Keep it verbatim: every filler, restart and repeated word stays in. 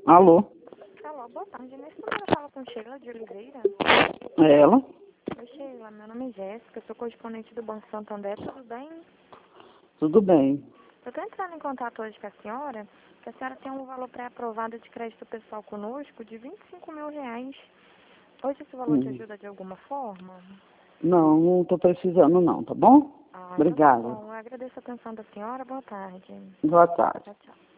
Alô? Alô, boa tarde. Nesse momento eu falo com Sheila de Oliveira. É ela? Oi, Sheila. Meu nome é Jéssica, sou correspondente do Banco Santander. Tudo bem? Tudo bem. Eu estou entrando em contato hoje com a senhora, que a senhora tem um valor pré-aprovado de crédito pessoal conosco de vinte e cinco mil reais. Hoje esse valor te Hum. ajuda de alguma forma? Não, não tô precisando não, tá bom? Ah, então tá Obrigada. bom. Eu agradeço a atenção da senhora. Boa tarde. Boa tarde. Tchau, tchau.